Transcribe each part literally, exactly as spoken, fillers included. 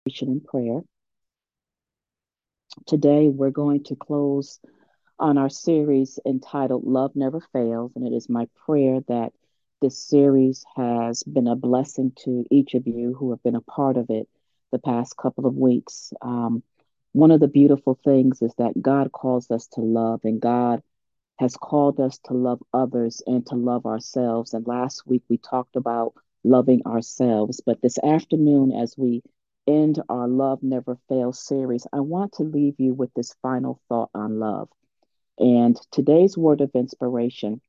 In prayer. Today, we're going to close on our series entitled Love Never Fails. And it is my prayer that this series has been a blessing to each of you who have been a part of it the past couple of weeks. Um, one of the beautiful things is that God calls us to love, and God has called us to love others and to love ourselves. And last week we talked about loving ourselves. But this afternoon, as we end our Love Never Fails series, I want to leave you with this final thought on love. And today's word of inspiration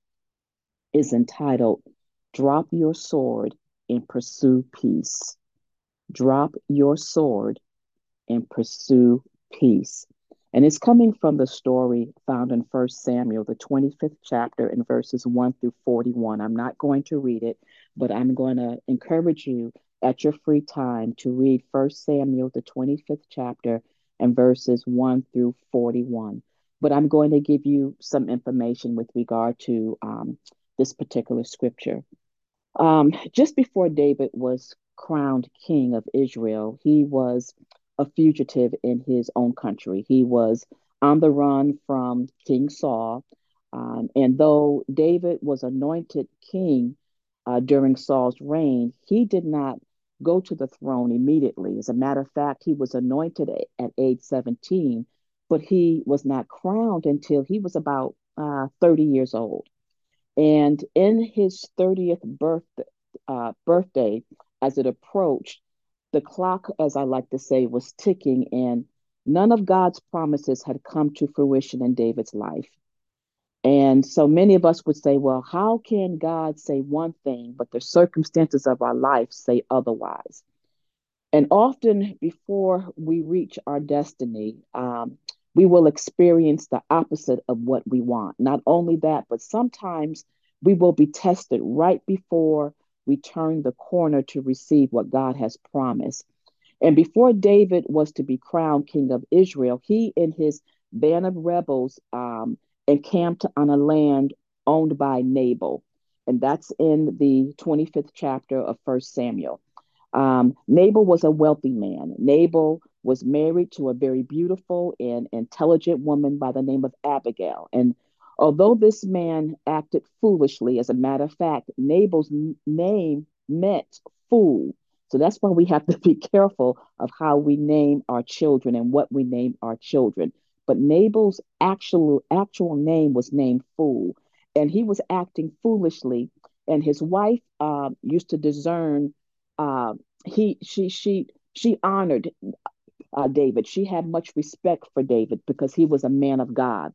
is entitled Drop Your Sword and Pursue Peace. Drop your sword and pursue peace. And it's coming from the story found in First Samuel, the twenty-fifth chapter, in verses one through forty-one. I'm not going to read it, but I'm going to encourage you at your free time to read First Samuel, the twenty-fifth chapter, and verses one through forty-one. But I'm going to give you some information with regard to um, this particular scripture. Um, just before David was crowned king of Israel, he was a fugitive in his own country. He was on the run from King Saul. Um, and though David was anointed king uh, during Saul's reign, he did not go to the throne immediately. As a matter of fact, he was anointed at, at age seventeen, but he was not crowned until he was about uh, thirty years old. And in his thirtieth birth, uh, birthday, as it approached, the clock, as I like to say, was ticking, and none of God's promises had come to fruition in David's life. And so many of us would say, well, how can God say one thing, but the circumstances of our life say otherwise? And often before we reach our destiny, um, we will experience the opposite of what we want. Not only that, but sometimes we will be tested right before we turn the corner to receive what God has promised. And before David was to be crowned king of Israel, he and his band of rebels um, encamped on a land owned by Nabal. And that's in the twenty-fifth chapter of First Samuel. Um, Nabal was a wealthy man. Nabal was married to a very beautiful and intelligent woman by the name of Abigail. And although this man acted foolishly, as a matter of fact, Nabal's n- name meant fool. So that's why we have to be careful of how we name our children and what we name our children. But Nabal's actual actual name was named Fool, and he was acting foolishly. And his wife uh, used to discern uh, he she she she honored uh, David. She had much respect for David because he was a man of God.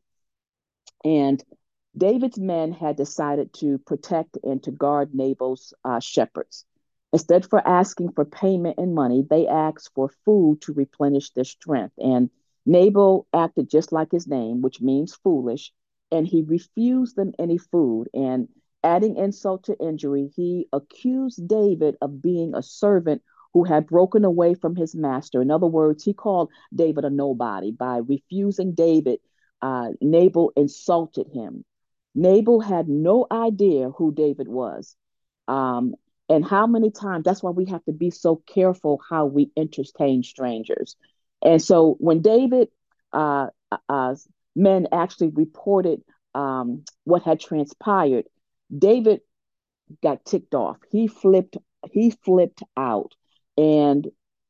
And David's men had decided to protect and to guard Nabal's uh, shepherds. Instead for asking for payment and money, they asked for food to replenish their strength. And Nabal acted just like his name, which means foolish, and he refused them any food. And adding insult to injury, he accused David of being a servant who had broken away from his master. In other words, he called David a nobody by refusing David. Uh, Nabal insulted him. Nabal had no idea who David was. Um, and how many times, that's why we have to be so careful how we entertain strangers. And so when David, uh, uh, men actually reported um, what had transpired, David got ticked off. He flipped, he flipped out. And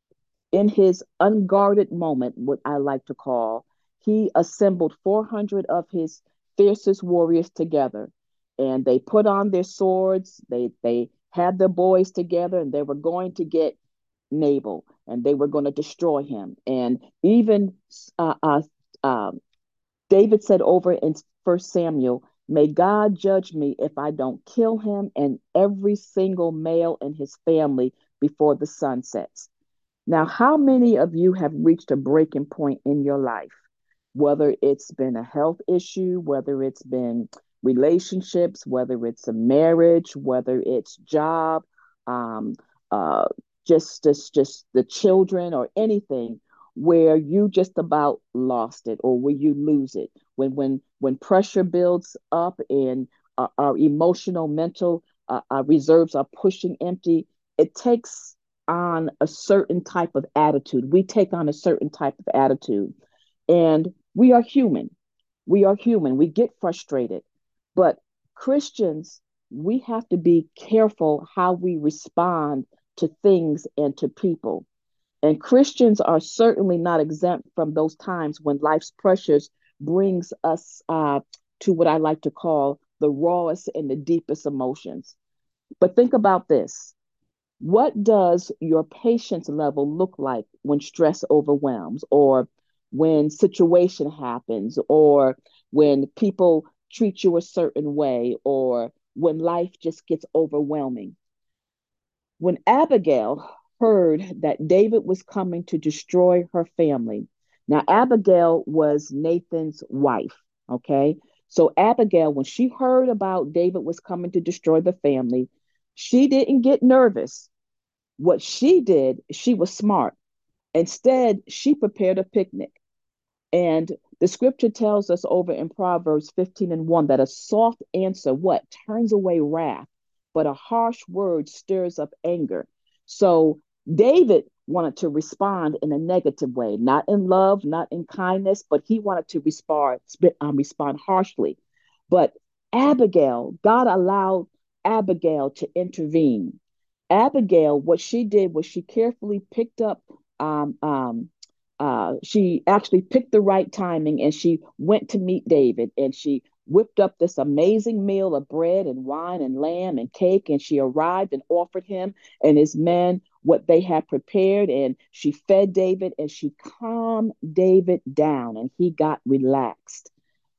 in his unguarded moment, what I like to call, he assembled four hundred of his fiercest warriors together, and they put on their swords. They they had their boys together, and they were going to get Nabal, and they were going to destroy him. And even uh, uh, uh, David said over in First Samuel, "May God judge me if I don't kill him and every single male in his family before the sun sets." Now, how many of you have reached a breaking point in your life? Whether it's been a health issue, whether it's been relationships, whether it's a marriage, whether it's job, um, uh, just, just, just the children or anything where you just about lost it or where you lose it. When, when, when pressure builds up and uh, our emotional, mental uh, uh, reserves are pushing empty, it takes on a certain type of attitude. We take on a certain type of attitude. And we are human. We are human. We get frustrated. But Christians, we have to be careful how we respond to things and to people. And Christians are certainly not exempt from those times when life's pressures brings us uh, to what I like to call the rawest and the deepest emotions. But think about this. What does your patience level look like when stress overwhelms, or when situation happens, or when people treat you a certain way, or when life just gets overwhelming? When Abigail heard that David was coming to destroy her family, now Abigail was Nathan's wife, okay? So Abigail, when she heard about David was coming to destroy the family, she didn't get nervous. What she did, she was smart. Instead, she prepared a picnic. And the scripture tells us over in Proverbs fifteen and one that a soft answer, what? Turns away wrath, but a harsh word stirs up anger. So David wanted to respond in a negative way, not in love, not in kindness, but he wanted to respond, um, respond harshly. But Abigail, God allowed Abigail to intervene. Abigail, what she did was she carefully picked up um, um, uh, she actually picked the right timing and she went to meet David, and she whipped up this amazing meal of bread and wine and lamb and cake. And she arrived and offered him and his men what they had prepared. And she fed David and she calmed David down and he got relaxed.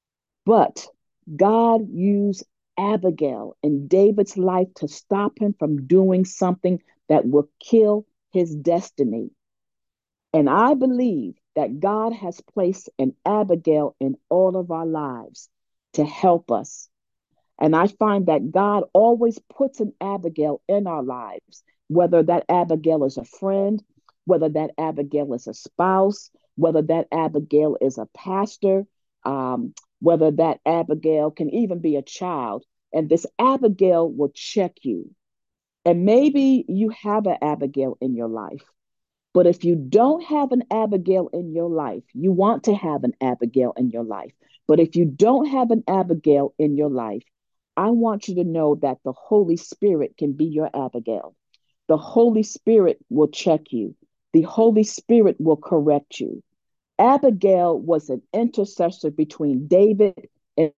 But God used Abigail in David's life to stop him from doing something that will kill his destiny. And I believe that God has placed an Abigail in all of our lives to help us. And I find that God always puts an Abigail in our lives, whether that Abigail is a friend, whether that Abigail is a spouse, whether that Abigail is a pastor, um, whether that Abigail can even be a child. And this Abigail will check you. And maybe you have an Abigail in your life. But if you don't have an Abigail in your life, you want to have an Abigail in your life. But if you don't have an Abigail in your life, I want you to know that the Holy Spirit can be your Abigail. The Holy Spirit will check you. The Holy Spirit will correct you. Abigail was an intercessor between David and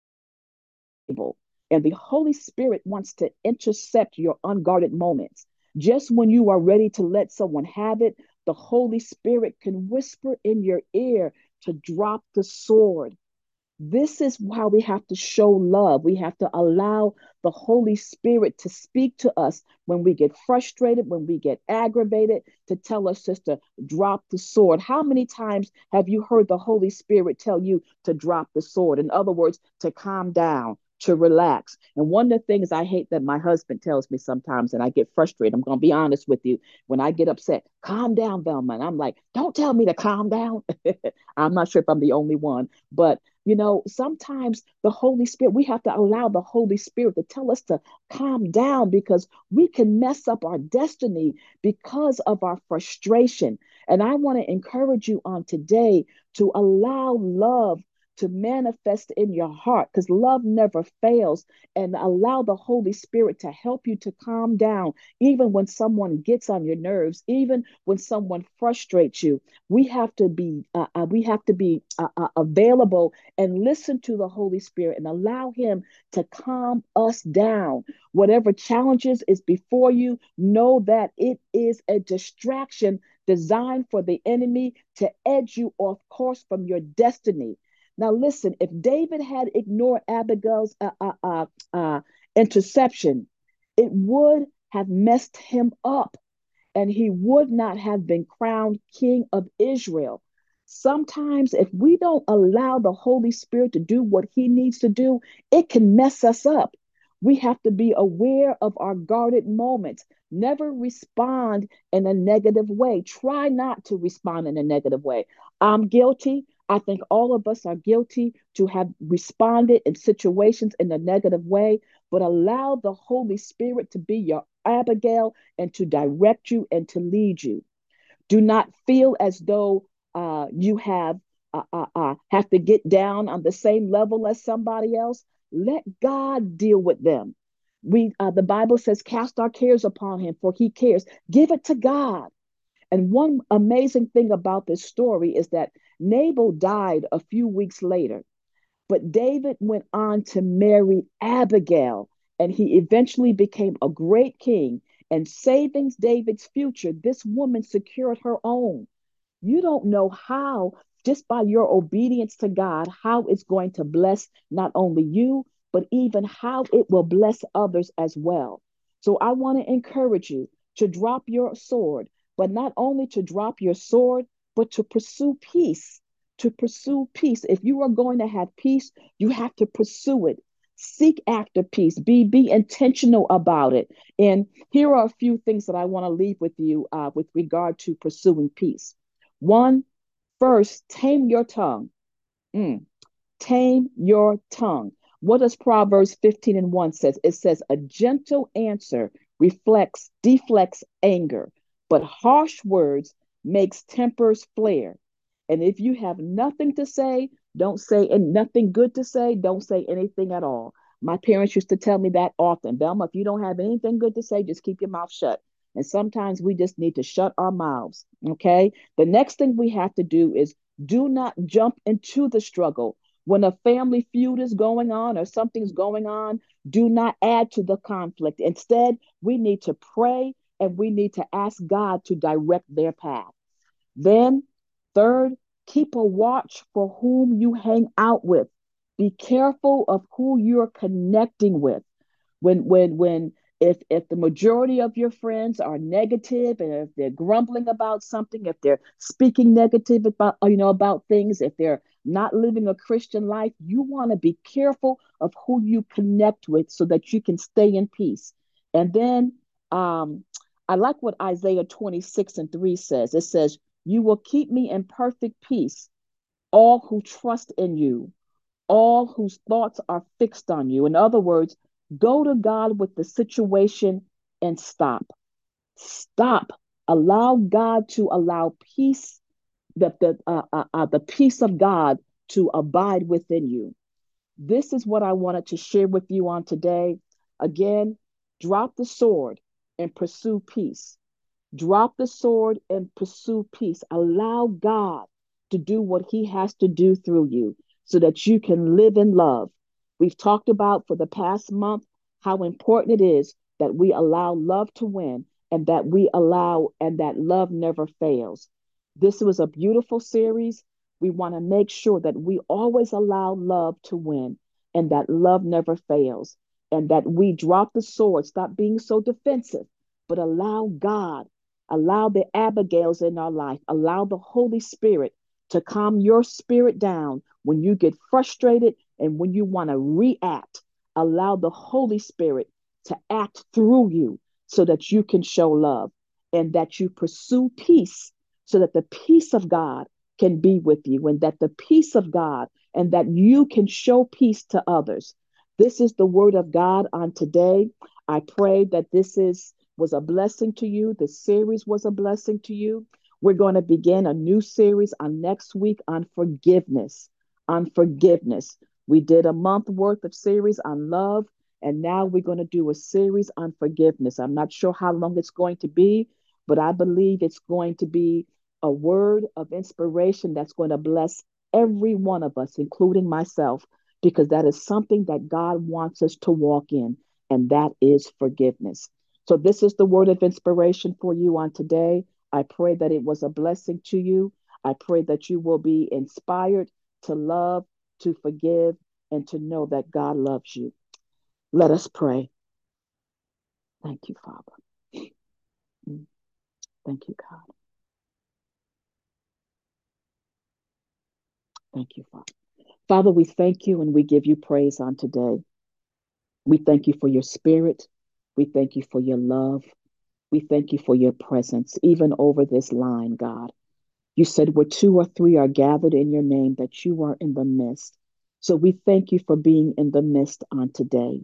Abel. And the Holy Spirit wants to intercept your unguarded moments. Just when you are ready to let someone have it, the Holy Spirit can whisper in your ear to drop the sword. This is how we have to show love. We have to allow the Holy Spirit to speak to us when we get frustrated, when we get aggravated, to tell us just to drop the sword. How many times have you heard the Holy Spirit tell you to drop the sword? In other words, to calm down, to relax. And one of the things I hate that my husband tells me sometimes, and I get frustrated, I'm going to be honest with you, when I get upset, calm down, Velma. And I'm like, don't tell me to calm down. I'm not sure if I'm the only one, but you know, sometimes the Holy Spirit, we have to allow the Holy Spirit to tell us to calm down, because we can mess up our destiny because of our frustration. And I want to encourage you on today to allow love to manifest in your heart, because love never fails, and allow the Holy Spirit to help you to calm down, even when someone gets on your nerves, even when someone frustrates you. We have to be uh, uh, we have to be uh, uh, available and listen to the Holy Spirit and allow Him to calm us down. Whatever challenges is before you, know that it is a distraction designed for the enemy to edge you off course from your destiny. Now, listen, if David had ignored Abigail's uh, uh, uh, uh, interception, it would have messed him up, and he would not have been crowned king of Israel. Sometimes, if we don't allow the Holy Spirit to do what he needs to do, it can mess us up. We have to be aware of our guarded moments. Never respond in a negative way. Try not to respond in a negative way. I'm guilty. I think all of us are guilty to have responded in situations in a negative way. but allow the Holy Spirit to be your Abigail and to direct you and to lead you. Do not feel as though uh, you have uh, uh, uh, have to get down on the same level as somebody else. Let God deal with them. We uh, the Bible says, "Cast our cares upon Him, for He cares." Give it to God. And one amazing thing about this story is that Nabal died a few weeks later, but David went on to marry Abigail, and he eventually became a great king. And saving David's future, this woman secured her own. You don't know how, just by your obedience to God, how it's going to bless not only you, but even how it will bless others as well. So I want to encourage you to drop your sword, but not only to drop your sword, but to pursue peace. To pursue peace. If you are going to have peace, you have to pursue it. Seek after peace. Be be intentional about it. And here are a few things that I want to leave with you uh, with regard to pursuing peace. One, first, tame your tongue. Mm, tame your tongue. What does Proverbs fifteen and one says? It says, a gentle answer reflects, deflects anger, but harsh words makes tempers flare. And if you have nothing to say, don't say, and nothing good to say, don't say anything at all. My parents used to tell me that often. Belma, if you don't have anything good to say, just keep your mouth shut. And sometimes we just need to shut our mouths. Okay. The next thing we have to do is do not jump into the struggle. When a family feud is going on or something's going on, do not add to the conflict. Instead, we need to pray and we need to ask God to direct their path. Then, third, keep a watch for whom you hang out with. Be careful of who you're connecting with. When, when, when, if, if the majority of your friends are negative and if they're grumbling about something, if they're speaking negative about, you know, about things, if they're not living a Christian life, you want to be careful of who you connect with so that you can stay in peace. And then um, I like what Isaiah twenty-six and three says. It says, you will keep me in perfect peace, all who trust in you, all whose thoughts are fixed on you. In other words, go to God with the situation and stop. Stop. Allow God to allow peace, the, the, uh, uh, uh, the peace of God to abide within you. This is what I wanted to share with you on today. Again, drop the sword and pursue peace. Drop the sword and pursue peace. Allow God to do what He has to do through you so that you can live in love. We've talked about for the past month how important it is that we allow love to win and that we allow and that love never fails. This was a beautiful series. We want to make sure that we always allow love to win and that love never fails and that we drop the sword, stop being so defensive, but allow God. Allow the Abigails in our life. Allow the Holy Spirit to calm your spirit down when you get frustrated and when you want to react. Allow the Holy Spirit to act through you so that you can show love and that you pursue peace so that the peace of God can be with you and that the peace of God and that you can show peace to others. This is the word of God on today. I pray that this is was a blessing to you. The series was a blessing to you. We're going to begin a new series on next week on forgiveness. On forgiveness. We did a month worth of series on love, and now we're going to do a series on forgiveness. I'm not sure how long it's going to be, but I believe it's going to be a word of inspiration that's going to bless every one of us, including myself, because that is something that God wants us to walk in, and that is forgiveness. So, this is the word of inspiration for you on today. I pray that it was a blessing to you. I pray that you will be inspired to love, to forgive, and to know that God loves you. Let us pray. Thank you, Father. Mm. Thank you, God. Thank you, Father. Father, we thank you and we give you praise on today. We thank you for your spirit. We thank you for your love. We thank you for your presence, even over this line, God. You said where two or three are gathered in your name, that you are in the midst. So we thank you for being in the midst on today.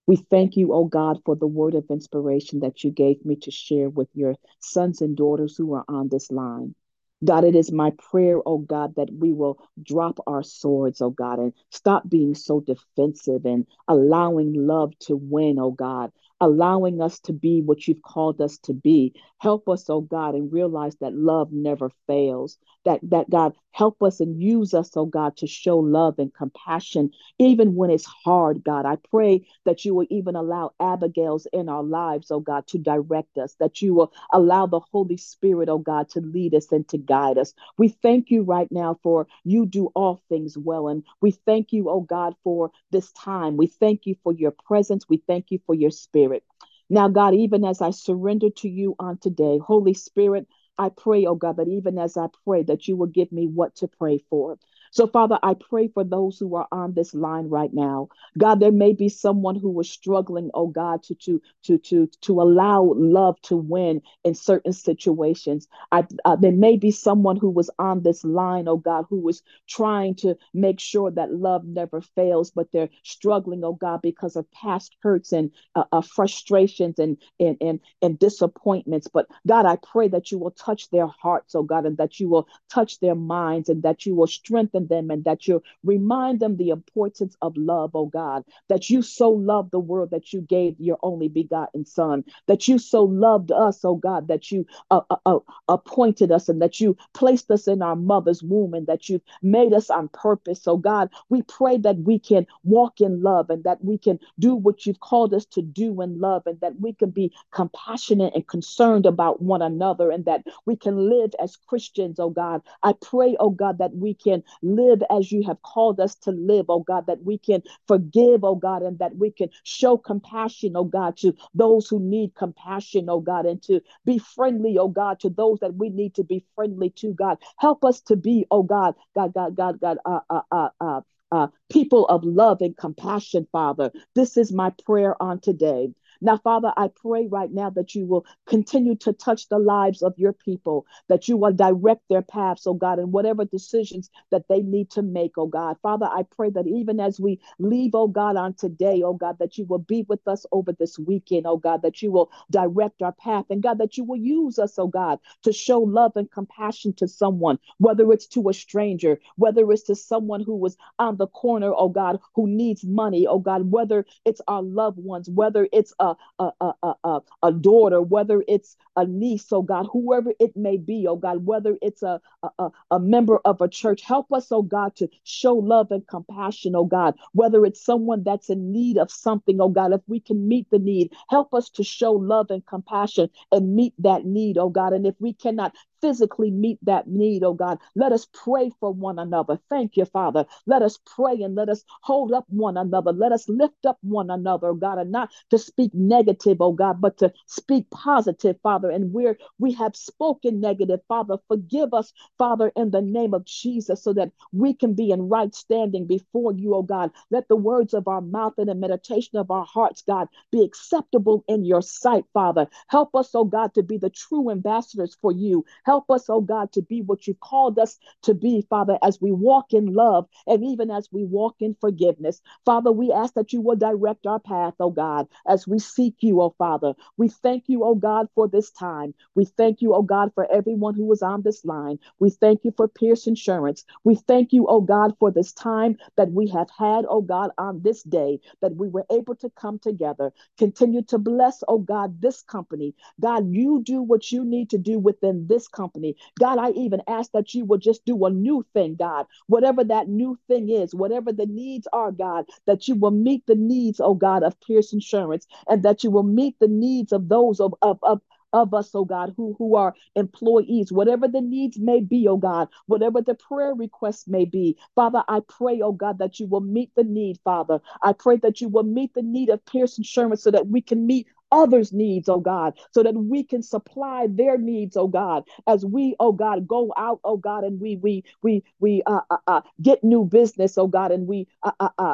We thank you, oh God, for the word of inspiration that you gave me to share with your sons and daughters who are on this line. God, it is my prayer, oh God, that we will drop our swords, oh God, and stop being so defensive and allowing love to win, oh God, allowing us to be what you've called us to be. Help us, oh God, and realize that love never fails. That, that God, help us and use us, oh God, to show love and compassion even when it's hard, God. I pray that you will even allow Abigail's in our lives, oh God, to direct us, that you will allow the Holy Spirit, oh God, to lead us and to guide us. We thank you right now for you do all things well. And we thank you, oh God, for this time. We thank you for your presence. We thank you for your spirit. Now, God, even as I surrender to you on today, Holy Spirit, I pray, oh God, that even as I pray, that you will give me what to pray for. So, Father, I pray for those who are on this line right now. God, there may be someone who was struggling, oh God, to to to to to allow love to win in certain situations. I, uh, there may be someone who was on this line, oh God, who was trying to make sure that love never fails, but they're struggling, oh God, because of past hurts and uh, uh, frustrations and, and and and disappointments. But God, I pray that you will touch their hearts, oh God, and that you will touch their minds and that you will strengthen them and that you'll remind them the importance of love, oh God, that you so loved the world that you gave your only begotten Son, that you so loved us, oh God, that you uh, uh, uh, appointed us and that you placed us in our mother's womb and that you made us on purpose. So, God, we pray that we can walk in love and that we can do what you've called us to do in love and that we can be compassionate and concerned about one another and that we can live as Christians, oh God. I pray, oh God, that we can live as you have called us to live, oh God, that we can forgive, oh God, and that we can show compassion, oh God, to those who need compassion, oh God, and to be friendly, oh God, to those that we need to be friendly to, God. Help us to be, oh God, God, God, God, God, uh, uh, uh, uh, uh, people of love and compassion, Father. This is my prayer on today. Now, Father, I pray right now that you will continue to touch the lives of your people, that you will direct their paths, oh God, and whatever decisions that they need to make, oh God. Father, I pray that even as we leave, oh God, on today, oh God, that you will be with us over this weekend, oh God, that you will direct our path, and God, that you will use us, oh God, to show love and compassion to someone, whether it's to a stranger, whether it's to someone who was on the corner, oh God, who needs money, oh God, whether it's our loved ones, whether it's a, a, a, a, a, a daughter, whether it's a niece, oh God, whoever it may be, oh God, whether it's a, a, a member of a church, help us, oh God, to show love and compassion, oh God, whether it's someone that's in need of something, oh God, if we can meet the need, help us to show love and compassion and meet that need, oh God, and if we cannot physically meet that need, oh God. Let us pray for one another. Thank you, Father. Let us pray and let us hold up one another. Let us lift up one another, oh God, and not to speak negative, oh God, but to speak positive, Father. And where we have spoken negative, Father, forgive us, Father, in the name of Jesus, so that we can be in right standing before you, oh God. Let the words of our mouth and the meditation of our hearts, God, be acceptable in your sight, Father. Help us, oh God, to be the true ambassadors for you. Help us, oh God, to be what you called us to be, Father, as we walk in love and even as we walk in forgiveness. Father, we ask that you will direct our path, oh God, as we seek you, oh Father. We thank you, oh God, for this time. We thank you, oh God, for everyone who is on this line. We thank you for Pierce Insurance. We thank you, oh God, for this time that we have had, oh God, on this day, that we were able to come together. Continue to bless, oh God, this company. God, you do what you need to do within this company. God, I even ask that you will just do a new thing, God. Whatever that new thing is, whatever the needs are, God, that you will meet the needs, oh God, of Pierce Insurance, and that you will meet the needs of those of, of, of of us, oh God, who, who are employees, whatever the needs may be, oh God, whatever the prayer requests may be. Father, I pray, oh God, that you will meet the need, Father. I pray that you will meet the need of Pierce Insurance so that we can meet others' needs, oh God, so that we can supply their needs, oh God, as we, oh God, go out, oh God, and we we we we uh, uh, uh, get new business, oh God, and we uh, uh, uh, uh,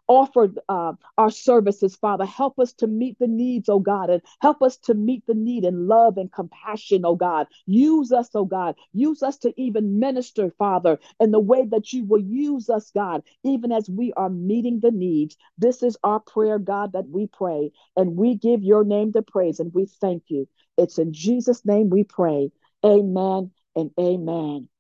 offered uh, our services, Father. Help us to meet the needs, oh God, and help us to meet the need in love and compassion, oh God. Use us, oh God. Use us to even minister, Father, in the way that you will use us, God, even as we are meeting the needs. This is our prayer, God, that we pray, and we give your name the praise, and we thank you. It's in Jesus' name we pray. Amen and amen.